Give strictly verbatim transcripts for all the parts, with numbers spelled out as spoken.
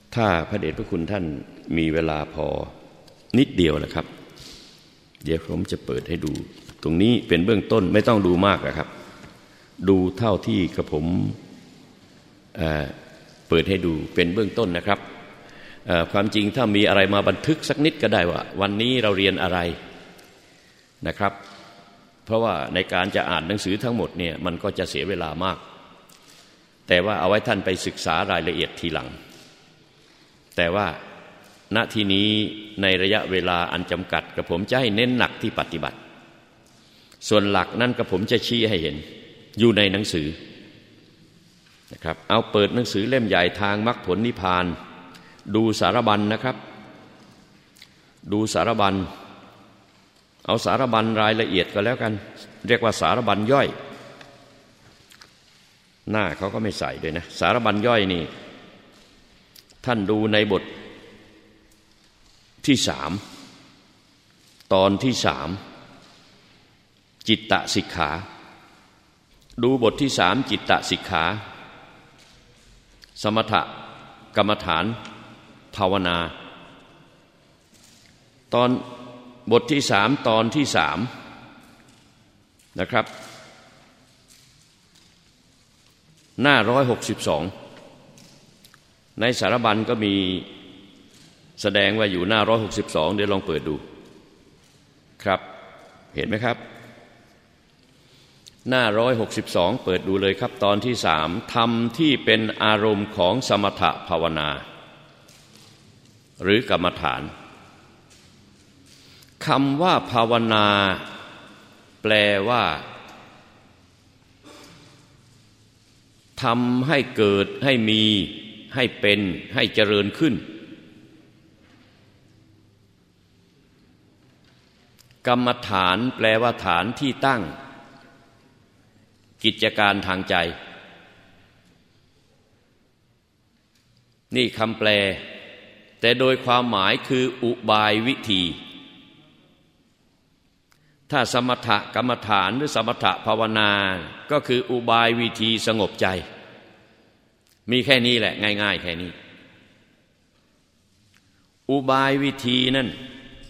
ถ้าพระเดชพระคุณท่านมีเวลาพอนิดเดียวนะครับเดี๋ยวผมจะเปิดให้ดูตรงนี้เป็นเบื้องต้นไม่ต้องดูมากนะครับดูเท่าที่กระผมเอ่อเปิดให้ดูเป็นเบื้องต้นนะครับความจริงถ้ามีอะไรมาบันทึกสักนิดก็ได้ว่าวันนี้เราเรียนอะไรนะครับเพราะว่าในการจะอ่านหนังสือทั้งหมดเนี่ยมันก็จะเสียเวลามากแต่ว่าเอาไว้ท่านไปศึกษารายละเอียดทีหลังแต่ว่าณที่นี้ในระยะเวลาอันจำกัดกระผมจะให้เน้นหนักที่ปฏิบัติส่วนหลักนั่นกระผมจะชี้ให้เห็นอยู่ในหนังสือนะครับเอาเปิดหนังสือเล่มใหญ่ทางมรรคผลนิพพานดูสารบัญ นะครับดูสารบัญเอาสารบัญรายละเอียดก็แล้วกันเรียกว่าสารบัญย่อยหน้าเขาก็ไม่ใส่ด้วยนะสารบัญย่อยนี่ท่านดูในบทที่สามตอนที่สามจิตตสิกขาดูบทที่สามจิตตสิกขาสมถกรรมฐานภาวนาตอนบทที่สามตอนที่สามนะครับหน้าร้อยหกสิบสองในสารบัญก็มีแสดงว่าอยู่หน้าร้อยหกสิบสองเดี๋ยวลองเปิดดูครับเห็นไหมครับหน้าร้อยหกสิบสองเปิดดูเลยครับตอนที่สามธรรมที่เป็นอารมณ์ของสมถภาวนาหรือกรรมฐานคำว่าภาวนาแปลว่าทำให้เกิดให้มีให้เป็นให้เจริญขึ้นกรรมฐานแปลว่าฐานที่ตั้งกิจการทางใจนี่คำแปลแต่โดยความหมายคืออุบายวิธีถ้าสมถกรรมฐานหรือสมถภาวนาก็คืออุบายวิธีสงบใจมีแค่นี้แหละง่ายๆแค่นี้อุบายวิธีนั่น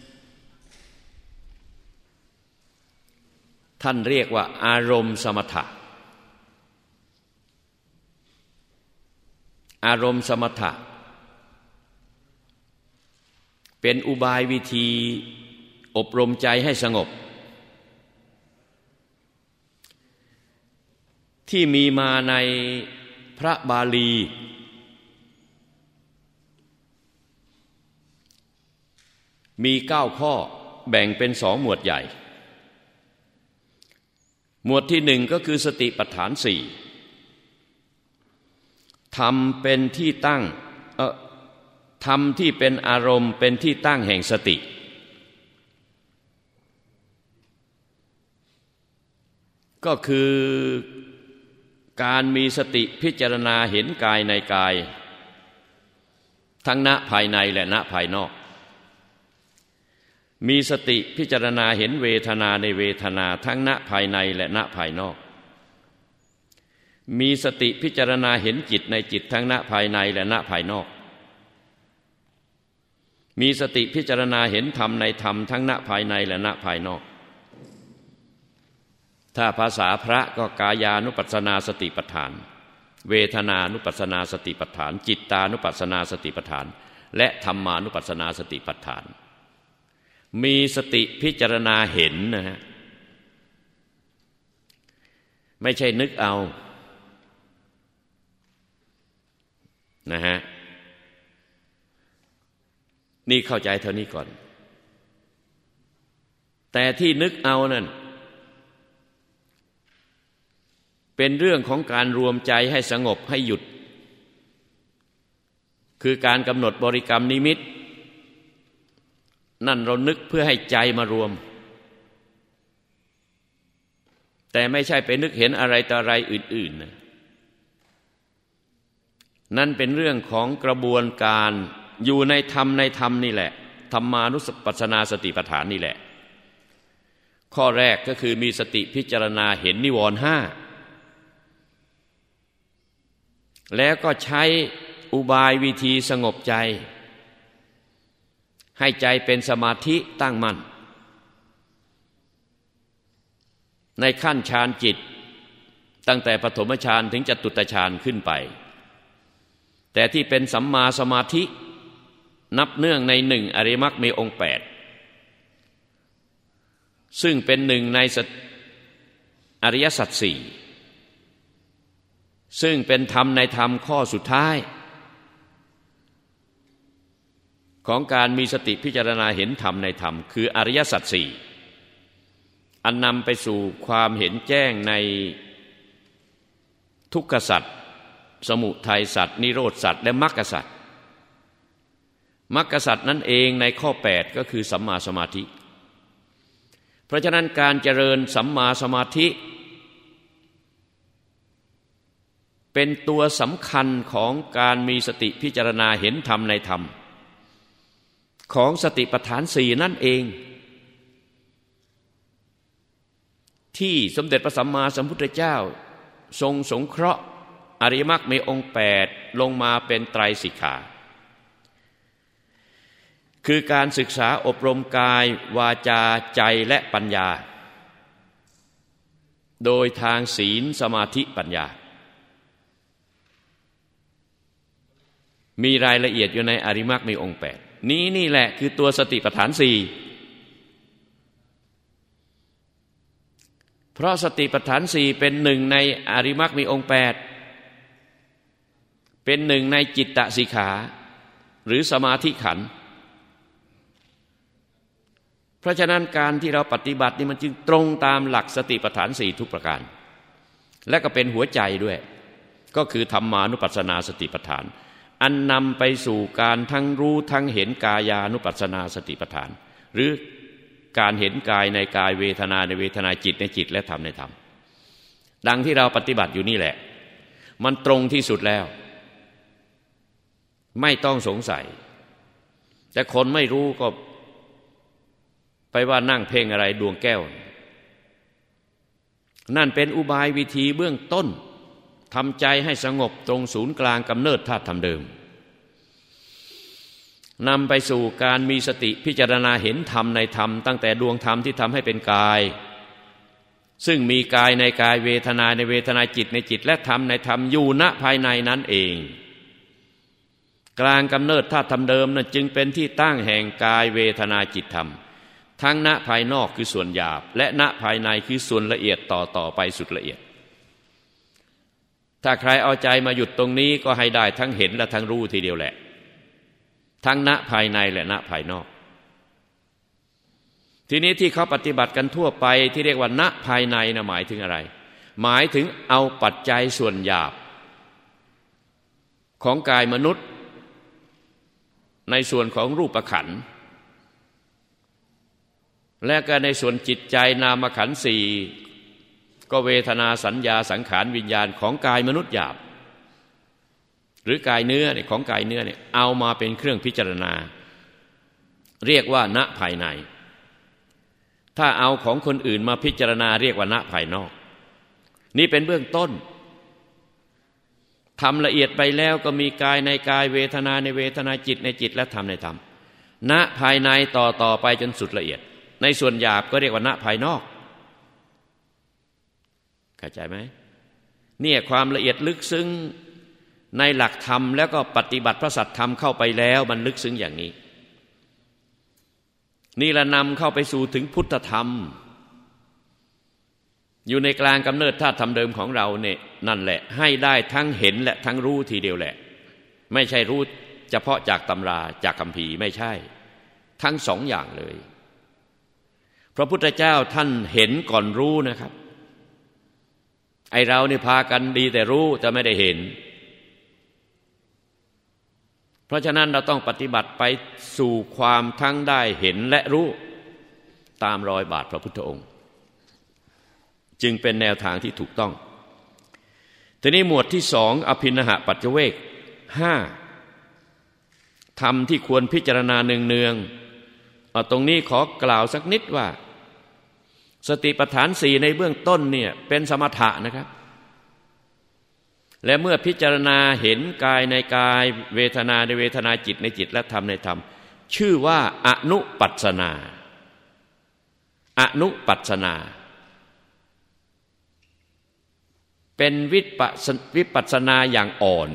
ท่านเรียกว่าอารมณ์สมถะอารมณ์สมถะเป็นอุบายวิธีอบรมใจให้สงบที่มีมาในพระบาลีมีเก้าข้อแบ่งเป็นสองหมวดใหญ่หมวดที่หนึ่งก็คือสติปัฏฐานสี่ธรรมเป็นที่ตั้งเอ่อธรรมที่เป็นอารมณ์เป็นที่ตั้งแห่งสติก็คือการมีสติพิจารณาเห็นกายในกายทั้งณภายในและณภายนอกมีสติพิจารณาเห็นเวทนาในเวทนาทั้งณภายในและณภายนอกมีสติพิจารณาเห็นจิตในจิตทั้งณภายในและณภายนอกมีสติพิจารณาเห็นธรรมในธรรมทั้งณภายในและณภายนอกถ้าภาษาพระก็กายานุปัสสนาสติปัฏฐานเวทนานุปัสสนาสติปัฏฐานจิตตานุปัสสนาสติปัฏฐานและธรรมานุปัสสนาสติปัฏฐานมีสติพิจารณาเห็นนะฮะไม่ใช่นึกเอานะฮะนี่เข้าใจเท่านี้ก่อนแต่ที่นึกเอานั่นเป็นเรื่องของการรวมใจให้สงบให้หยุดคือการกำหนดบริกรรมนิมิตนั่นเรานึกเพื่อให้ใจมารวมแต่ไม่ใช่ไปนึกเห็นอะไรต่ออะไรอื่นๆนะนั่นเป็นเรื่องของกระบวนการอยู่ในธรรมในธรรมนี่แหละธรรมานุปัสสนาสติปัฏฐานนี่แหละข้อแรกก็คือมีสติพิจารณาเห็นนิวรณ์ห้าแล้วก็ใช้อุบายวิธีสงบใจให้ใจเป็นสมาธิตั้งมั่นในขั้นฌานจิตตั้งแต่ปฐมฌานถึงจตุตฌานขึ้นไปแต่ที่เป็นสัมมาสมาธินับเนื่องในหนึ่งอริยมรรคมีองค์แปดซึ่งเป็นหนึ่งในอริยสัจสี่ซึ่งเป็นธรรมในธรรมข้อสุดท้ายของการมีสติพิจารณาเห็นธรรมในธรรมคืออริยสัจสี่อันนำไปสู่ความเห็นแจ้งในทุกขสัจสมุทัยสัจนิโรธสัจและมรรคสัจมรรคสัจนั่นเองในข้อแปดก็คือสัมมาสมาธิเพราะฉะนั้นการเจริญสัมมาสมาธิเป็นตัวสำคัญของการมีสติพิจารณาเห็นธรรมในธรรมของสติปัฏฐานสี่นั่นเองที่สมเด็จพระสัมมาสัมพุทธเจ้าทรงสงเคราะห์อริยมรรคมีองค์แปดลงมาเป็นไตรสิกขาคือการศึกษาอบรมกายวาจาใจและปัญญาโดยทางศีลสมาธิปัญญามีรายละเอียดอยู่ในอริยมรรคมีองค์แปดนี้นี่แหละคือตัวสติปัฏฐานสี่เพราะสติปัฏฐานสี่เป็นหนึ่งในอริยมรรคมีองค์แปดเป็นหนึ่งในจิตตสิกขาหรือสมาธิขันธ์เพราะฉะนั้นการที่เราปฏิบัตินี่มันจึงตรงตามหลักสติปัฏฐานสี่ทุกประการและก็เป็นหัวใจด้วยก็คือธรรมานุปัสสนาสติปัฏฐานอันนำไปสู่การทั้งรู้ทั้งเห็นกายานุปัสสนาสติปัฏฐานหรือการเห็นกายในกายเวทนาในเวทนาจิตในจิตและธรรมในธรรมดังที่เราปฏิบัติอยู่นี่แหละมันตรงที่สุดแล้วไม่ต้องสงสัยแต่คนไม่รู้ก็ไปว่านั่งเพ่งอะไรดวงแก้วนั่นเป็นอุบายวิธีเบื้องต้นทำใจให้สงบตรงศูนย์กลางกำเนิดธาตุธรรมเดิมนำไปสู่การมีสติพิจารณาเห็นธรรมในธรรมตั้งแต่ดวงธรรมที่ทำให้เป็นกายซึ่งมีกายในกายเวทนาในเวทนาจิตในจิตและธรรมในธรรมอยู่ณภายในนั้นเองกลางกำเนิดธาตุธรรมเดิมนั้นจึงเป็นที่ตั้งแห่งกายเวทนาจิตธรรมทั้งณภายนอกคือส่วนหยาบและณภายในคือส่วนละเอียดต่อต่อไปสุดละเอียดถ้าใครเอาใจมาหยุดตรงนี้ก็ให้ได้ทั้งเห็นและทั้งรู้ทีเดียวแหละทั้งณภายในและณภายนอกทีนี้ที่เขาปฏิบัติกันทั่วไปที่เรียกว่าณภายในนะหมายถึงอะไรหมายถึงเอาปัจจัยส่วนหยาบของกายมนุษย์ในส่วนของรูปขันธ์และก็ในส่วนจิตใจนามขันธ์สี่ก็เวทนาสัญญาสังขารวิญญาณของกายมนุษย์หยาบหรือกายเนื้อเนี่ยของกายเนื้อเนี่ยเอามาเป็นเครื่องพิจารณาเรียกว่าณภายในถ้าเอาของคนอื่นมาพิจารณาเรียกว่าณภายนอกนี่เป็นเบื้องต้นทำละเอียดไปแล้วก็มีกายในกายเวทนาในเวทนาจิตในจิตและธรรมในธรรมณภายในต่อต่อไปจนสุดละเอียดในส่วนหยาบก็เรียกว่าณภายนอกเข้าใจไหมเนี่ยความละเอียดลึกซึ้งในหลักธรรมแล้วก็ปฏิบัติพระสัทธรรมเข้าไปแล้วมันลึกซึ้งอย่างนี้นี่ละนำเข้าไปสู่ถึงพุทธธรรมอยู่ในกลางกำเนิดธาตุธรรมเดิมของเราเนี่ยนั่นแหละให้ได้ทั้งเห็นและทั้งรู้ทีเดียวแหละไม่ใช่รู้เฉพาะจากตำราจากคัมภีร์ไม่ใช่ทั้งสองอย่างเลยพระพุทธเจ้าท่านเห็นก่อนรู้นะครับไอเราเนี่ยพากันดีแต่รู้แต่ไม่ได้เห็นเพราะฉะนั้นเราต้องปฏิบัติไปสู่ความทั้งได้เห็นและรู้ตามรอยบาทพระพุทธองค์จึงเป็นแนวทางที่ถูกต้องทีนี้หมวดที่สองอภินหปัจจเวกห้าธรรมที่ควรพิจารณาเนืองๆเอาตรงนี้ขอกล่าวสักนิดว่าสติปัฏฐานสี่ในเบื้องต้นเนี่ยเป็นสมถะนะครับและเมื่อพิจารณาเห็นกายในกายเวทนาในเวทนาจิตในจิตและธรรมในธรรมชื่อว่าอนุปัสสนาอนุปัสสนาเป็นวิปัสสวิปัสสนาอย่างอ่อน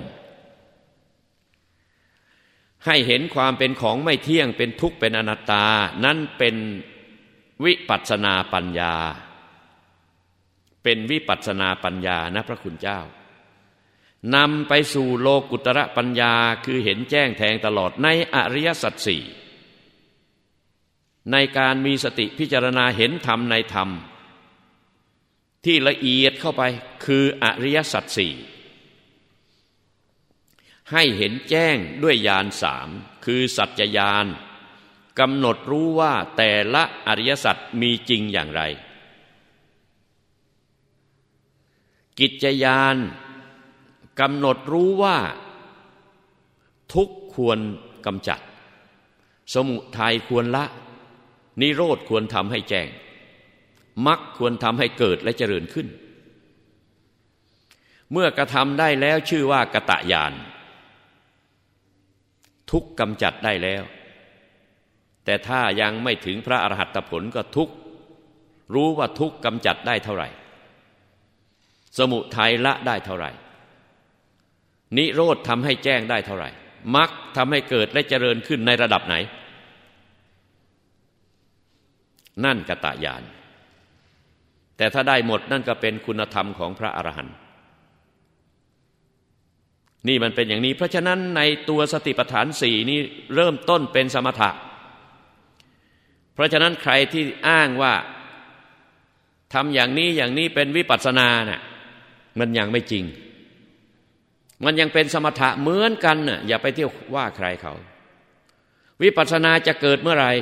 ให้เห็นความเป็นของไม่เที่ยงเป็นทุกข์เป็นอนัตตานั่นเป็นวิปัสสนาปัญญาเป็นวิปัสสนาปัญญานะพระคุณเจ้านำไปสู่โลกุตระปัญญาคือเห็นแจ้งแทงตลอดในอริยสัจสี่ในการมีสติพิจารณาเห็นธรรมในธรรมที่ละเอียดเข้าไปคืออริยสัจสี่ให้เห็นแจ้งด้วยญาณสามคือสัจจญาณกำหนดรู้ว่าแต่ละอริยสัจมีจริงอย่างไรกิจญาณกำหนดรู้ว่าทุกข์ควรกำจัดสมุทัยควรละนิโรธควรทำให้แจ้งมรรคควรทำให้เกิดและเจริญขึ้นเมื่อกระทำได้แล้วชื่อว่ากตญาณทุกข์กำจัดได้แล้วแต่ถ้ายังไม่ถึงพระอรหัตผลก็ทุกข์รู้ว่าทุกข์กำจัดได้เท่าไหร่สมุทัยละได้เท่าไหร่นิโรธทำให้แจ้งได้เท่าไหร่มรรคทำให้เกิดและเจริญขึ้นในระดับไหนนั่นกตญาณแต่ถ้าได้หมดนั่นก็เป็นคุณธรรมของพระอรหันต์นี่มันเป็นอย่างนี้เพราะฉะนั้นในตัวสติปัฏฐานสี่นี้เริ่มต้นเป็นสมถะเพราะฉะนั้นใครที่อ้างว่าทำอย่างนี้อย่างนี้เป็นวิปัสสนาน่ะมันยังไม่จริงมันยังเป็นสมถะเหมือนกันน่ะอย่าไปเที่ยวว่าใครเขาวิปัสสนาจะเกิดเมื่อไหร่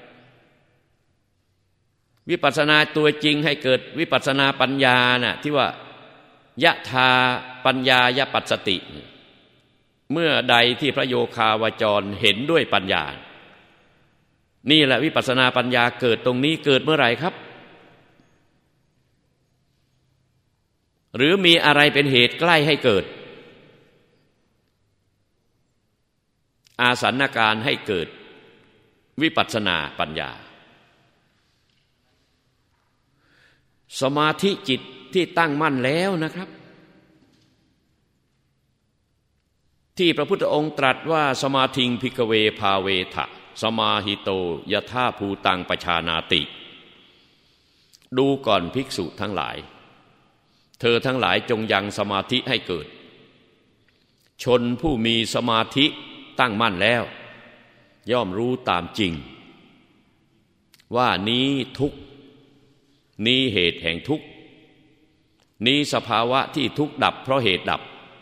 วิปัสสนาตัวจริงให้เกิดวิปัสสนาปัญญาน่ะที่ว่ายะธาปัญญายปัสสติเมื่อใดที่พระโยคาวจรเห็นด้วยปัญญานี่แหละวิปัสสนาปัญญาเกิดตรงนี้เกิดเมื่อไหร่ครับหรือมีอะไรเป็นเหตุใกล้ให้เกิดอาสันการให้เกิดวิปัสสนาปัญญาสมาธิจิตที่ตั้งมั่นแล้วนะครับที่พระพุทธองค์ตรัสว่าสมาธิงภิกขเวภาเวทะสมาหิโตยถาภูตังปชานาติดูก่อนภิกษุทั้งหลายเธอทั้งหลายจงยังสมาธิให้เกิดชนผู้มีสมาธิตั้งมั่นแล้วย่อมรู้ตามจริงว่านี้ทุกข์นี้เหตุแห่งทุกข์นี้สภาวะที่ทุกข์ดับเพราะเหตุดับ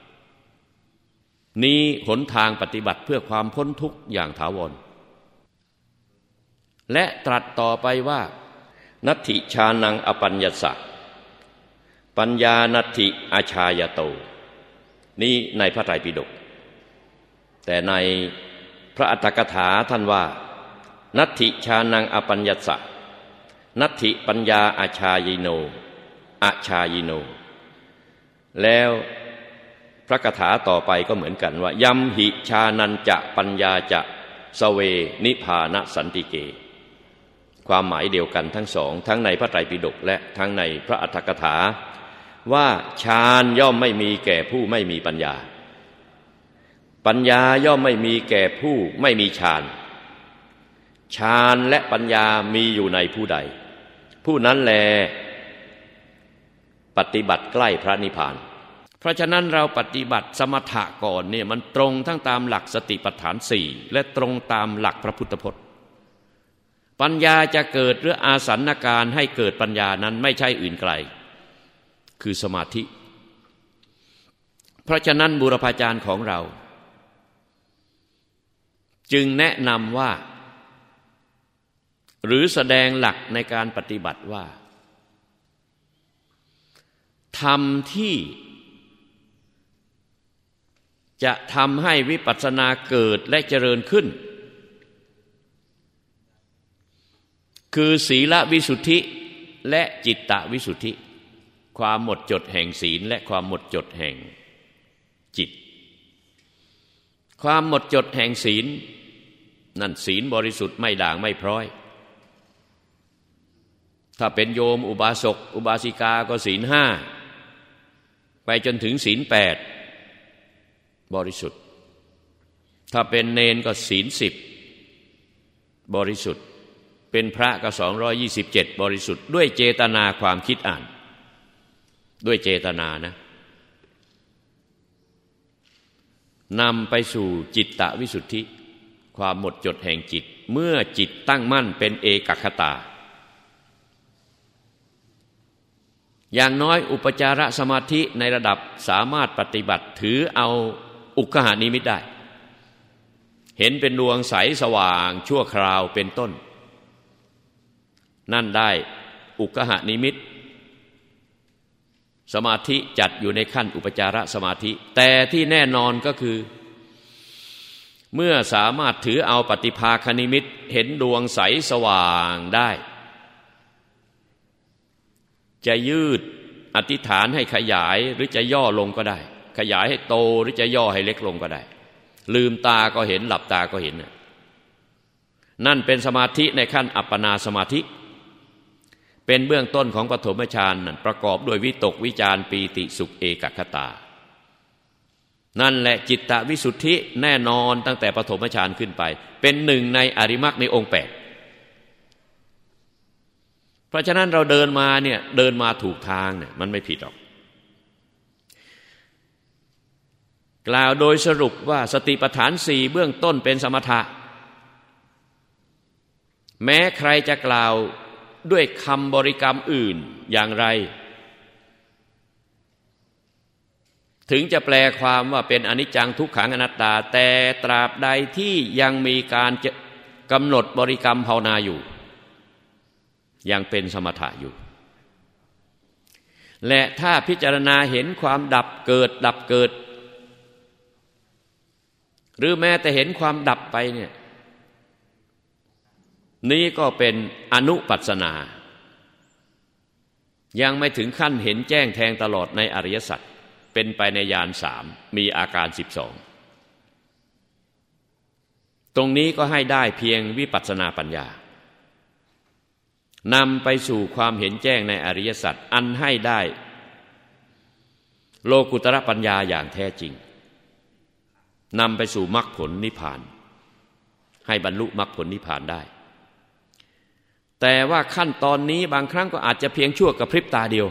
นี้หนทางปฏิบัติเพื่อความพ้นทุกข์อย่างถาวรและตรัสต่อไปว่านัตถิชานังอปัญญสะปัญญานัตถิอาชายโตนี้ในพระไตรปิฎกแต่ในพระอัตถกถาท่านว่านัตถิชานังอปัญญสะนัตถิปัญญาอาชายโนอาชายโนแล้วพระคาถาต่อไปก็เหมือนกันว่ายัมหิชานันจะปัญญาจะสเวนิพานะสันติเกความหมายเดียวกันทั้งสองทั้งในพระไตรปิฎกและทั้งในพระอัตถกถาว่าฌานย่อมไม่มีแก่ผู้ไม่มีปัญญาปัญญาย่อมไม่มีแก่ผู้ไม่มีฌานฌานและปัญญามีอยู่ในผู้ใดผู้นั้นแลปฏิบัติใกล้พระนิพพานเพราะฉะนั้นเราปฏิบัติสมถะก่อนเนี่ยมันตรงทั้งตามหลักสติปัฏฐานสี่และตรงตามหลักพระพุทธพจน์ปัญญาจะเกิดหรืออาสันการให้เกิดปัญญานั้นไม่ใช่อื่นไกลคือสมาธิเพราะฉะนั้นบูรพาจารย์ของเราจึงแนะนำว่าหรือแสดงหลักในการปฏิบัติว่าธรรมที่จะทำให้วิปัสสนาเกิดและเจริญขึ้นคือศีลวิสุทธิและจิตตวิสุทธิความหมดจดแห่งศีลและความหมดจดแห่งจิตความหมดจดแห่งศีลนั่นศีลบริสุทธิ์ไม่ด่างไม่พร้อยถ้าเป็นโยมอุบาสกอุบาสิกาก็ศีลห้าไปจนถึงศีลแปดบริสุทธิ์ถ้าเป็นเณรก็ศีลสิบบริสุทธิ์เป็นพระก็สองร้อยยี่สิบเจ็ดบริสุทธิ์ด้วยเจตนาความคิดอ่านด้วยเจตนานะนำไปสู่จิตตวิสุทธิความหมดจดแห่งจิตเมื่อจิตตั้งมั่นเป็นเอกคตาอย่างน้อยอุปจารสมาธิในระดับสามารถปฏิบัติถือเอาอุกหานิมิตได้เห็นเป็นดวงใสสว่างชั่วคราวเป็นต้นนั่นได้อุกหานิมิตสมาธิจัดอยู่ในขั้นอุปจารสมาธิแต่ที่แน่นอนก็คือเมื่อสามารถถือเอาปฏิภาคนิมิตเห็นดวงใสสว่างได้จะยืดอธิษฐานให้ขยายหรือจะย่อลงก็ได้ขยายให้โตหรือจะย่อให้เล็กลงก็ได้ลืมตาก็เห็นหลับตาก็เห็นนั่นเป็นสมาธิในขั้นอัปปนาสมาธิเป็นเบื้องต้นของปฐมฌานนั่นประกอบด้วยวิตกวิจารปีติสุขเอกคตานั่นแหละจิตตวิสุทธิแน่นอนตั้งแต่ปฐมฌานขึ้นไปเป็นหนึ่งในอริมักในองค์แปดเพราะฉะนั้นเราเดินมาเนี่ยเดินมาถูกทางเนี่ยมันไม่ผิดหรอกกล่าวโดยสรุปว่าสติปัฏฐานสี่เบื้องต้นเป็นสมถะแม้ใครจะกล่าวด้วยคำบริกรรมอื่นอย่างไรถึงจะแปลความว่าเป็นอนิจจังทุกขังอนัตตาแต่ตราบใดที่ยังมีการกำหนดบริกรรมภาวนาอยู่ยังเป็นสมถะอยู่และถ้าพิจารณาเห็นความดับเกิดดับเกิดหรือแม้แต่เห็นความดับไปเนี่ยนี้ก็เป็นอนุปัสสนายังไม่ถึงขั้นเห็นแจ้งแทงตลอดในอริยสัจเป็นไปในญาณสามมีอาการสิบสองตรงนี้ก็ให้ได้เพียงวิปัสสนาปัญญานำไปสู่ความเห็นแจ้งในอริยสัจอันให้ได้โลกุตระปัญญาอย่างแท้จริงนำไปสู่มรรคผลนิพพานให้บรรลุมรรคผลนิพพานได้แต่ว่าขั้นตอนนี้บางครั้งก็อาจจะเพียงชั่วกระพริบตาเดียว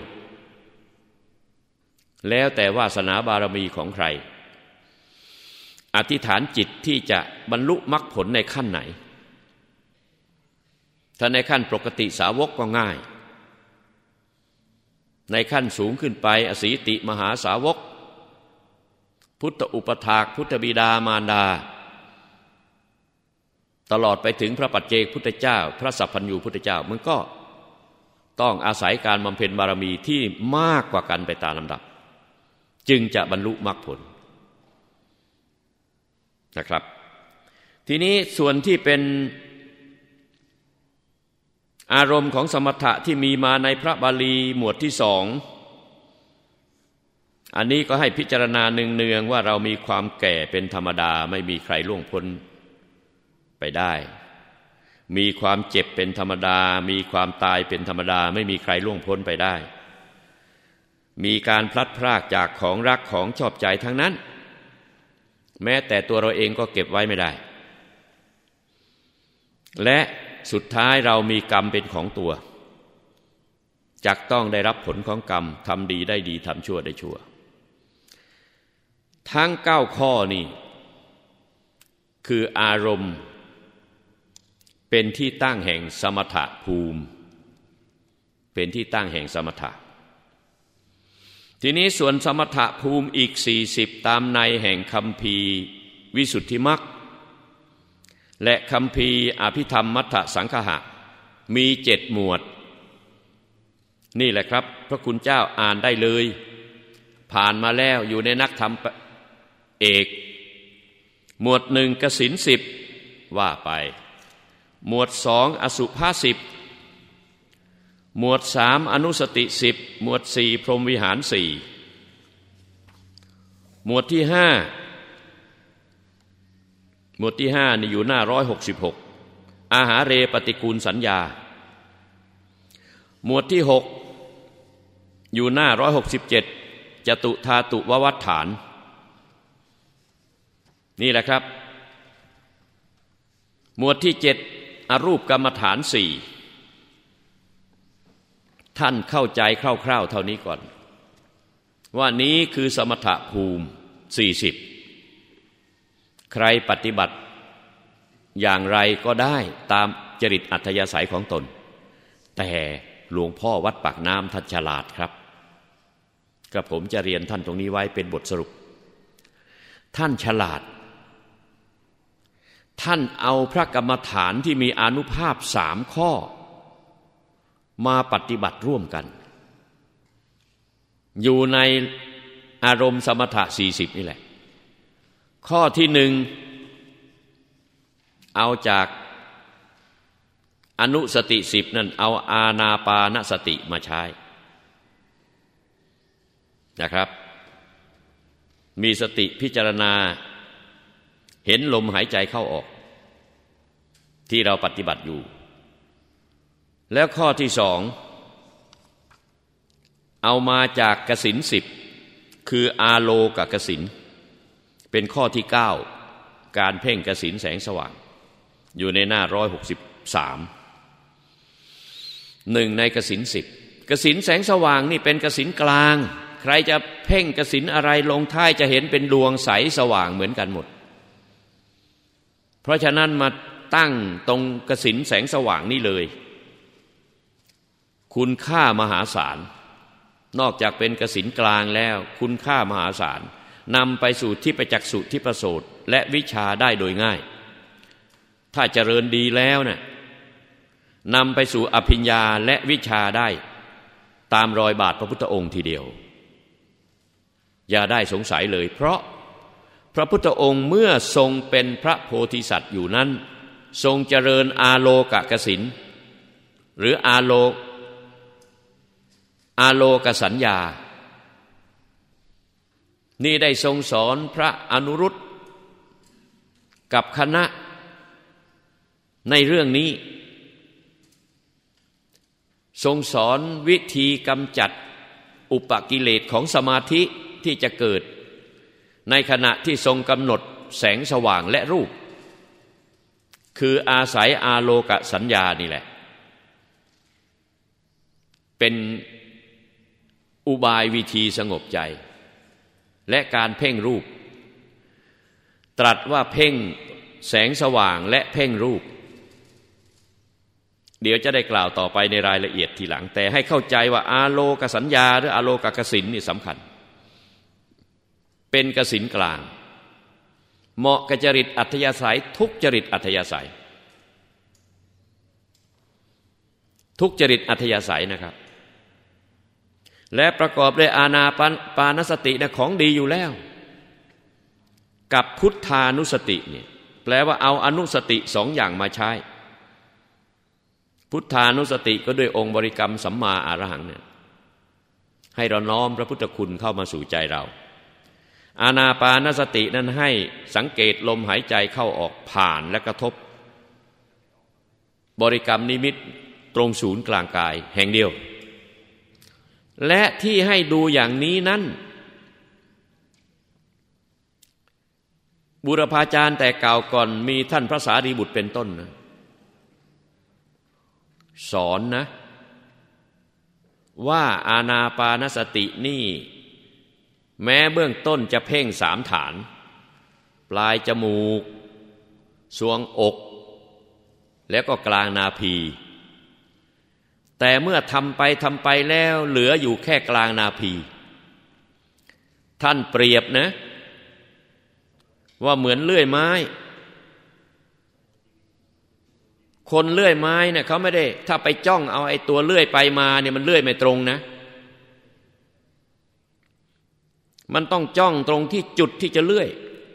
แล้วแต่วาสนาบารมีของใครอธิษฐานจิตที่จะบรรลุมรรคผลในขั้นไหนถ้าในขั้นปกติสาวกก็ง่ายในขั้นสูงขึ้นไปอสีติมหาสาวกพุทธอุปถากพุทธบิดามารดาตลอดไปถึงพระปัจเจกพุทธเจ้าพระสัพพัญญูพุทธเจ้ามันก็ต้องอาศัยการบำเพ็ญบารมีที่มากกว่ากันไปตามลำดับจึงจะบรรลุมรรคผลนะครับทีนี้ส่วนที่เป็นอารมณ์ของสมถะที่มีมาในพระบาลีหมวดที่สองอันนี้ก็ให้พิจารณาเนืองๆว่าเรามีความแก่เป็นธรรมดาไม่มีใครล่วงพ้นไปได้มีความเจ็บเป็นธรรมดามีความตายเป็นธรรมดาไม่มีใครล่วงพ้นไปได้มีการพลัดพรากจากของรักของชอบใจทั้งนั้นแม้แต่ตัวเราเองก็เก็บไว้ไม่ได้และสุดท้ายเรามีกรรมเป็นของตัวจักต้องได้รับผลของกรรมทำดีได้ดีทำชั่วได้ชั่วทั้งเก้าข้อนี้คืออารมณ์เป็นที่ตั้งแห่งสมถะภูมิเป็นที่ตั้งแห่งสมถะทีนี้ส่วนสมถะภูมิอีกสี่สิบตามในแห่งคัมภีร์วิสุทธิมรรคและคัมภีร์อภิธรรมมัทธสังคหะมีเจ็ดหมวดนี่แหละครับพระคุณเจ้าอ่านได้เลยผ่านมาแล้วอยู่ในนักธรรมเอกหมวดหนึ่งกสิณสิบว่าไปหมวดสองอสุภะสิบหมวดสามอนุสติสิบหมวดสี่พรหมวิหารสี่หมวดที่ห้าหมวดที่ห้านี่อยู่หน้าหนึ่งร้อยหกสิบหกอาหาเรปฏิกูลสัญญาหมวดที่หกอยู่หน้าหนึ่งร้อยหกสิบเจ็ดจตุธาตุววัฏฐานนี่แหละครับหมวดที่เจ็ดอรูปกรรมฐานสี่ท่านเข้าใจคร่าวๆเท่านี้ก่อนว่านี้คือสมถะภูมิสี่สิบใครปฏิบัติอย่างไรก็ได้ตามจริตอัธยาศัยของตนแต่หลวงพ่อวัดปากน้ำท่านฉลาดครับกระผมจะเรียนท่านตรงนี้ไว้เป็นบทสรุปท่านฉลาดท่านเอาพระกรรมฐานที่มีอานุภาพสามข้อมาปฏิบัติร่วมกันอยู่ในอารมณ์สมถะสี่สิบนี่แหละข้อที่หนึ่งเอาจากอนุสติสิบนั่นเอาอานาปานสติมาใช้นะครับมีสติพิจารณาเห็นลมหายใจเข้าออกที่เราปฏิบัติอยู่แล้วข้อที่สองเอามาจากกสิณสิบคืออาโลกกสิณเป็นข้อที่เก้าการเพ่งกสิณแสงสว่างอยู่ในหน้าหนึ่งร้อยหกสิบสามหนึ่งในกสิณสิบกสิณแสงสว่างนี่เป็นกสิณกลางใครจะเพ่งกสิณอะไรลงท้ายจะเห็นเป็นดวงใสสว่างเหมือนกันหมดเพราะฉะนั้นมาตั้งตรงกสิณแสงสว่างนี่เลยคุณค่ามหาศาลนอกจากเป็นกสิณกลางแล้วคุณค่ามหาศาลนำไปสู่ทิพจักษุทิพโสตและวิชาได้โดยง่ายถ้าเจริญดีแล้วเนี่ยนำไปสู่อภิญญาและวิชาได้ตามรอยบาทพระพุทธองค์ทีเดียวอย่าได้สงสัยเลยเพราะพระพุทธองค์เมื่อทรงเป็นพระโพธิสัตว์อยู่นั้นทรงเจริญอาโลกกสิณหรืออาโลอาโลกสัญญานี่ได้ทรงสอนพระอนุรุตกับคณะในเรื่องนี้ทรงสอนวิธีกำจัดอุปกิเลสของสมาธิที่จะเกิดในขณะที่ทรงกำหนดแสงสว่างและรูปคืออาศัยอาโลกสัญญานี่แหละเป็นอุบายวิธีสงบใจและการเพ่งรูปตรัสว่าเพ่งแสงสว่างและเพ่งรูปเดี๋ยวจะได้กล่าวต่อไปในรายละเอียดทีหลังแต่ให้เข้าใจว่าอาโลกสัญญาหรืออาโลกกสิณนี่สำคัญเป็นกสิณกลางเหมาะกับจริตอัธยาศัยทุกจริตอัธยาศัยทุกจริตอัธยาศัยนะครับและประกอบด้วยอานาปานสตินะของดีอยู่แล้วกับพุทธานุสติเนี่ยแปลว่าเอาอนุสติสองอย่างมาใช้พุทธานุสติก็ด้วยองค์บริกรรมสัมมาอรหังเนี่ยให้เราน้อมพระพุทธคุณเข้ามาสู่ใจเราอานาปานสตินั้นให้สังเกตลมหายใจเข้าออกผ่านและกระทบบริกรรมนิมิตตรงศูนย์กลางกายแห่งเดียวและที่ให้ดูอย่างนี้นั้นบูรพาจารย์แต่เก่าก่อนมีท่านพระสารีบุตรเป็นต้นนะสอนนะว่าอานาปานสตินี่แม้เบื้องต้นจะเพ่งสามฐานปลายจมูกทรวงอกแล้วก็กลางนาภีแต่เมื่อทำไปทำไปแล้วเหลืออยู่แค่กลางนาภีท่านเปรียบนะว่าเหมือนเลื่อยไม้คนเลื่อยไม้เนี่ยเขาไม่ได้ถ้าไปจ้องเอาไอ้ตัวเลื่อยไปมาเนี่ยมันเลื่อยไม่ตรงนะมันต้องจ้องตรงที่จุดที่จะเลื่อย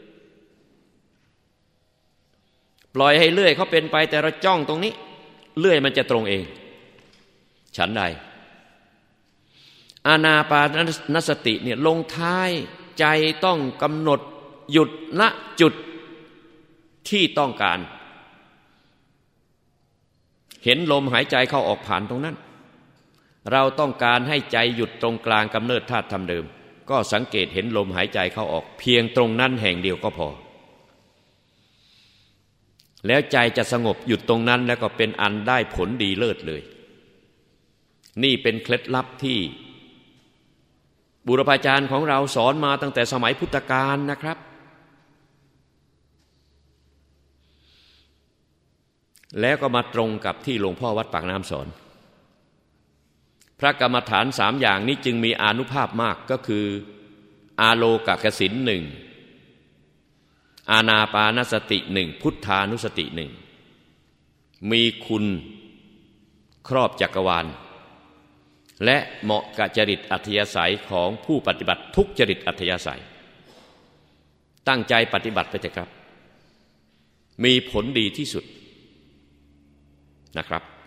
ปล่อยให้เลื่อยเขาเป็นไปแต่เราจ้องตรงนี้เลื่อยมันจะตรงเองฉันใดอานาปานสติเนี่ยลงท้ายใจต้องกำหนดหยุดณจุดที่ต้องการเห็นลมหายใจเข้าออกผ่านตรงนั้นเราต้องการให้ใจหยุดตรงกลางกำเนิดธาตุธรรมเดิมก็สังเกตเห็นลมหายใจเข้าออกเพียงตรงนั้นแห่งเดียวก็พอแล้วใจจะสงบหยุดตรงนั้นแล้วก็เป็นอันได้ผลดีเลิศเลยนี่เป็นเคล็ดลับที่บุรพาจารย์ของเราสอนมาตั้งแต่สมัยพุทธกาลนะครับแล้วก็มาตรงกับที่หลวงพ่อวัดปากน้ำสอนพระกรรมฐานสามอย่างนี้จึงมีอานุภาพมากก็คืออาโลกกสิณหนึ่งอานาปานสติหนึ่งพุทธานุสติหนึ่งมีคุณครอบจักรวาลและเหมาะกับจริตอัธยาศัยของผู้ปฏิบัติทุกจริตอัธยาศัยตั้งใจปฏิบัติไปเถอะครับมีผลดีที่สุดนะครับ